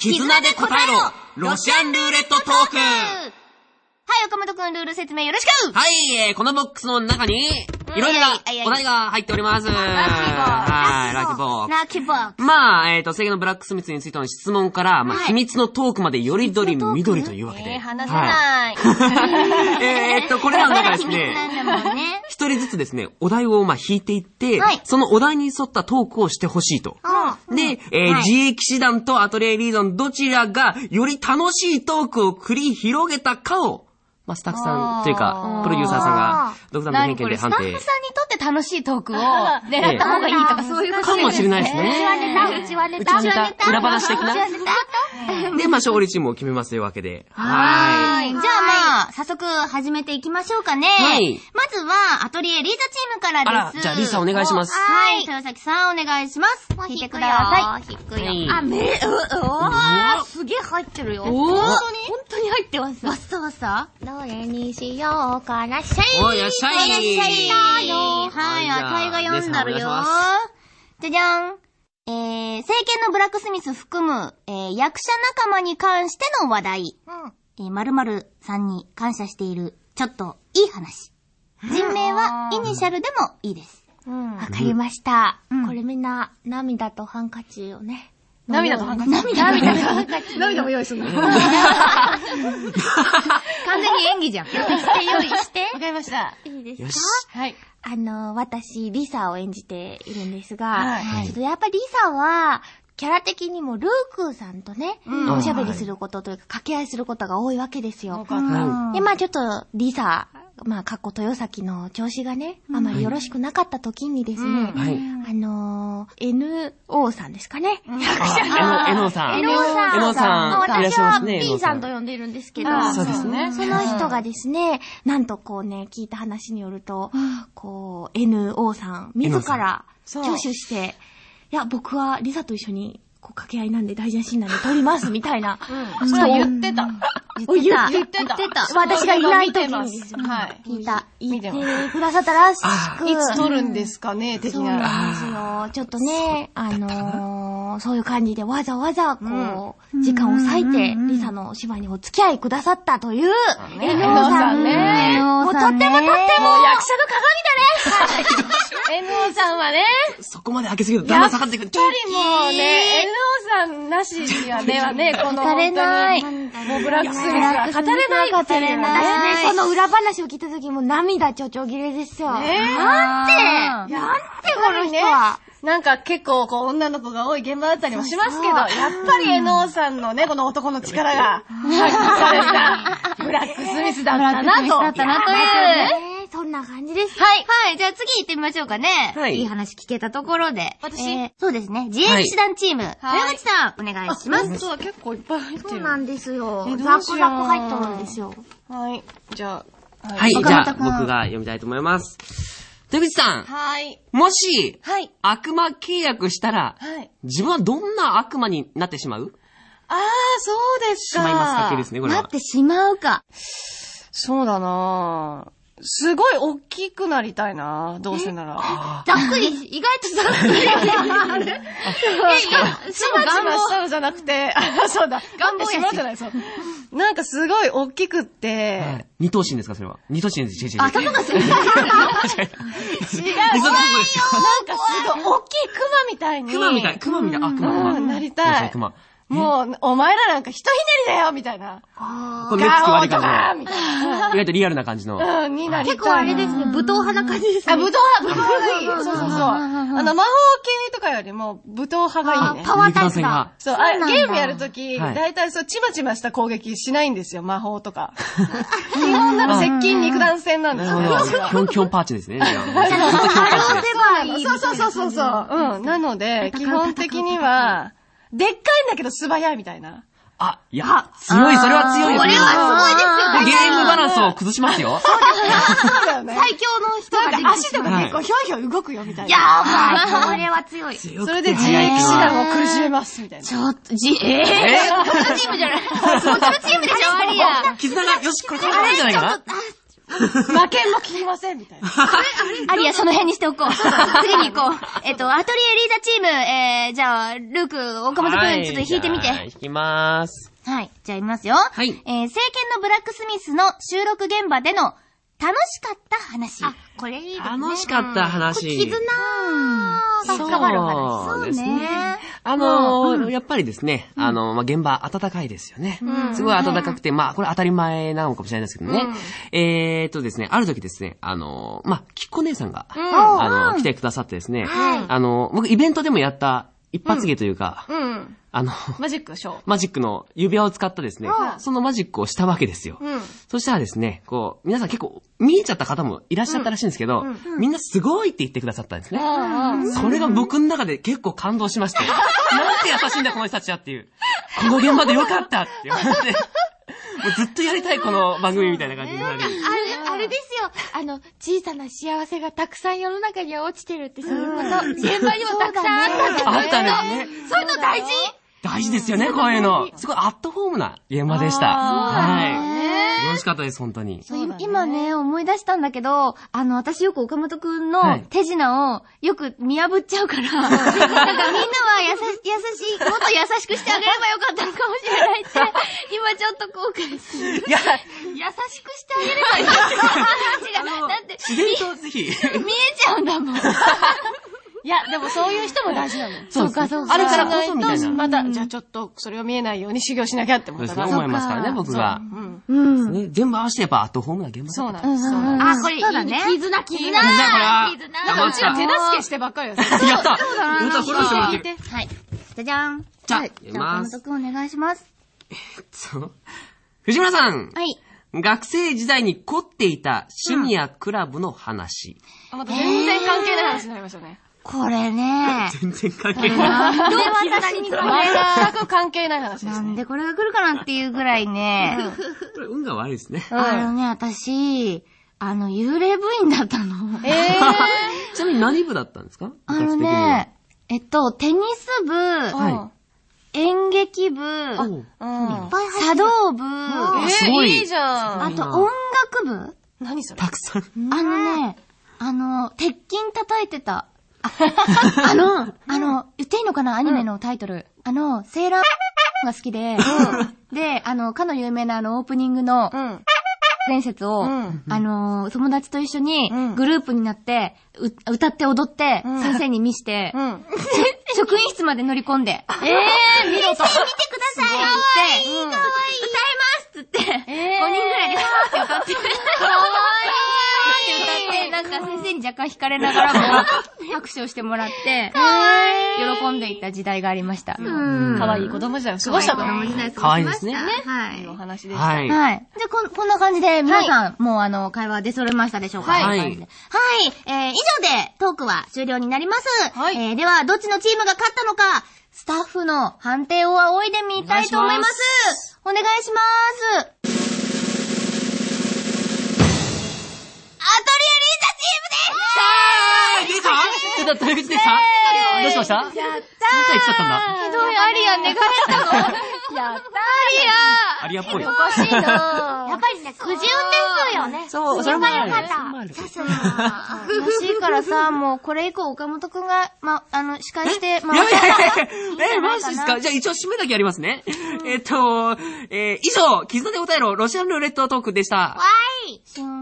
絆で答えろロシアンルーレットトーク。 はい、岡本くんルール説明よろしく。 はい、このボックスの中に、いろいろなお題が入っております。 ラッキーボックス。 まあ、正義のブラックスミスについての質問から、まあ、秘密のトークまでよりどり緑というわけで。 話せない。 これらの中ですね、一人ずつですね、お題をまあ引いていって、そのお題に沿ったトークをしてほしいと。で、自衛騎士団とアトリエリードンどちらがより楽しいトークを繰り広げたかを、まあ、スタッフさんというか、プロデューサーさんが、独断と偏見で判定。 スタッフさんにとって楽しいトークを狙った方がいいとか、そういうことかもしれないですね。 うちはネタ。 裏話的な。で、まあ、勝利チームを決めますというわけで。 はい。じゃあまあ、早速始めていきましょうかね。 はい。 まずは、アトリエリーザチームからです。 じゃあリーさんお願いします。 はい。豊崎さんお願いします。引いてください。引くよ。すげえ入ってるよ。本当に入ってます。わっさわっさ。どれにしようかな。シャイ。 おいらっしゃい。 はい、あたいが読んだるよ。じゃじゃん。聖剣のブラックスミス含む、役者仲間に関しての話題。〇〇さんに感謝している、ちょっといい話。人名はイニシャルでもいいです。 わかりました。これみんな、涙とハンカチをね。 涙とハンカチ。 涙も用意するの。 完全に演技じゃん。用意して。 わかりました。いいですか？ よし。 はい。私、リサを演じているんですが、ちょっとやっぱりリサは、キャラ的にもルークーさんとね、おしゃべりすることというか、掛け合いすることが多いわけですよ。で、まあちょっと、リサ、まあ、豊崎の調子がね、あまりよろしくなかった時にですね、NO さんですかね。 NO さん。いらっしゃいますね。 私は P さんと呼んでいるんですけど、 そうですね。 その人がですね、なんとこうね、聞いた話によると、こう、NO さん、自ら挙手して、いや、僕はリサと一緒に、掛け合いなんで大事なシーンなんで撮ります、みたいな。 それは言ってた。 言ってた。私がいない時にですよ。言ってくださったらしく。 いつ撮るんですかね、的な。 そうなんですよ。ちょっとね、そういう感じでわざわざ、こう、時間を割いて、リサのお芝居にお付き合いくださったという、NO さんね。もうとっても役者の鏡だね。NO さんはね。 そこまで開けすぎるとだんだん下がっていく。 やっぱりもうね、NO さんなしにはね、この、 語れない。 もうブラックスミスは語れない。 私ね、この裏話を聞いた時も涙ちょちょぎれですよ。なんてこの人は。 なんか結構こう女の子が多い現場だったりもしますけど、やっぱりNOさんのね、この男の力が発揮されたブラックスミスだったなと。 そんな感じです。 はい。じゃあ次行ってみましょうかね。いい話聞けたところで。 私そうですね。自衛騎士団チーム。豊口さん、お願いします。 そう、結構いっぱい入ってる。 そうなんですよ。 ザクザク入っとるんですよ。 はい。じゃあ。 はい。じゃあ、僕が読みたいと思います。豊口さん。 はい。 もし、悪魔契約したら、自分はどんな悪魔になってしまう？ そうですか。 しまいますだけですね、これは。 なってしまうか。そうだなぁ。すごい大きくなりたいなどうせなら。 ざっくり、意外とざっくり。 ちまちましたのじゃなくて、そうだ、願望やしじゃない、そう。なんかすごい大きくって、 二頭身ですか、それは。二頭身です、違う。 頭がすごい。違う。なんかすごい大きいクマみたいに。 クマみたい。 なりたい。もう、お前らなんかひとひねりだよみたいな。 これ目つき悪い感じの。 みたいな。 意外とリアルな感じの。 になりたい。 結構あれですね、武闘派な感じですね。 武闘派がいい。そう。魔法系とかよりも武闘派がいいね。 パワータイプだ。 そう、ゲームやるとき、だいたいそう、ちまちました攻撃しないんですよ、魔法とか。基本なんか接近肉弾戦なんですよね。 キョンパーチですね。 そう。なので、基本的には、でっかいんだけど素早いみたいな。 いや、強い、それは強いですね。 これはすごいですよね。 ゲームバランスを崩しますよ。 そうだよね。 最強の人がなんか足とか結構ひょいひょい動くよみたいな。 やばい、これは強い。 それで自衛騎士団を苦しめますみたいな。 ちょっと、こっちのチームじゃない。こっちのチームでしょ、ありや。 絆が、よし、これ変わるんじゃないかな。 わ負けんも聞きませんみたいな。 ありや、その辺にしておこう。次に行こう。アトリエリーダチーム、じゃあ、ルーク、岡本くん、ちょっと弾いてみて。 弾きまーす。 はい。じゃあ、見ますよ。 はい。 聖剣のブラックスミスの収録現場での楽しかった話。あ、 これいいですね。 楽しかった話。 絆深まる話。 そうですね。やっぱりですね、現場暖かいですよね。すごい暖かくて、これ当たり前なのかもしれないですけどね。ですね、ある時ですね、きっこ姉さんが、来てくださってですね、僕イベントでもやった一発芸というか、 マジックショー。 マジックの指輪を使ったですね、そのマジックをしたわけですよ。そしたらですね、皆さん結構見えちゃった方もいらっしゃったらしいんですけど、みんなすごいって言ってくださったんですね。それが僕の中で結構感動しまして、なんて優しいんだこの人たちはっていう。この現場でよかったって思って、もうずっとやりたいこの番組みたいな感じになり。 あれですよ。小さな幸せがたくさん世の中には落ちてるってそういうこと。現場にもたくさんあったんだね。 あったね。 そういうの大事？ 大事ですよね、こういうの。すごいアットホームな現場でした。はい。楽しかったです、本当に。 今ね、思い出したんだけど、私よく岡本くんの手品をよく見破っちゃうから、なんかみんなはもっと優しくしてあげればよかったのかもしれないって、今ちょっと後悔する。 いや、 優しくしてあげればよかったの。違う。だって、 自然とぜひ。 見えちゃうんだもん。 いや、でもそういう人も大事なの。 そうか。あるからこそみたいな。 また、じゃあちょっとそれを見えないように修行しなきゃって思ったら。 そう思いますからね、僕が。全部合わせてやっぱアットホームな現場。 そうなんです。あ、 これ、絆。 これは。 うちら手助けしてばっかりやった。 やった。これはしてもらってる。 はい。じゃじゃん。 じゃあ、 岡本くんお願いします。 藤村さん。 はい。 学生時代に凝っていた趣味やクラブの話。 また全然関係ない話になりましたね。 これね。 全然関係ない。 なんで私にこれが。 全く関係ない話ですね。 なんでこれが来るかなっていうぐらいね。 これ運が悪いですね。 私、幽霊部員だったの。 ちなみに何部だったんですか？ テニス部、演劇部、茶道部、 すごい。 いいじゃん。 あと音楽部？ 何それ？ たくさん。 鉄筋叩いてた。言っていいのかな？アニメのタイトル。セーラーが好きで、で、かの有名なオープニングの、伝説を、友達と一緒にグループになって、歌って踊って、先生に見して、職員室まで乗り込んで、見ろと。先生見てくださいって言って、歌いますって言って、5人ぐらいでって歌って、なんか先生に若干惹かれながらも拍手をしてもらって、喜んでいた時代がありました。 可愛い子供時代を過ごしたと。 可愛いですね。 はい。 いいお話でした。 はい。 じゃあこんな感じで皆さん、もう会話出揃えましたでしょうか？ はい。 以上でトークは終了になります。では、どっちのチームが勝ったのか、スタッフの判定を仰いでみたいと思います。お願いします。 ちょっと、取り口でしたどうしました ?3 対1だったんだ。 ひどいアリア寝返ったの。やったアリアっぽい。 おかしいなやっぱりね、くじ運ですよね。 そう、それもある。 さすが。悔しいからさ、もうこれ以降岡本くんが、司会して回して。 マジですか？じゃあ一応締めだけやりますね。以上、絆で答えろ、ロシアンルーレットトークでした。 シューン。